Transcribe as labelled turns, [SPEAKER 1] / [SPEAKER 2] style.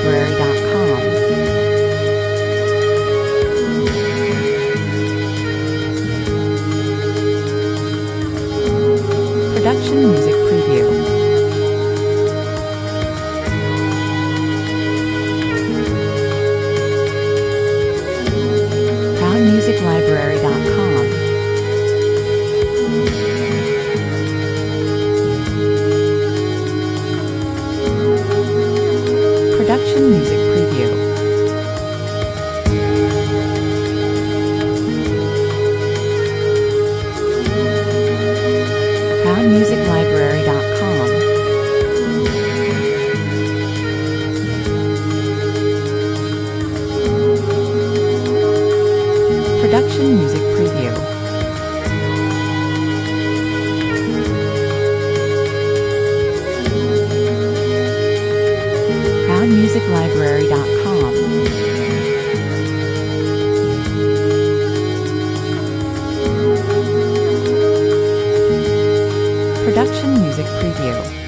[SPEAKER 1] ProductionMusicPreview. Production Music Preview. ProudMusicLibrary.com. Production Music Preview. ProudMusicLibrary.com. Production Music Preview. ProudMusicLibrary.com. Production Music Preview.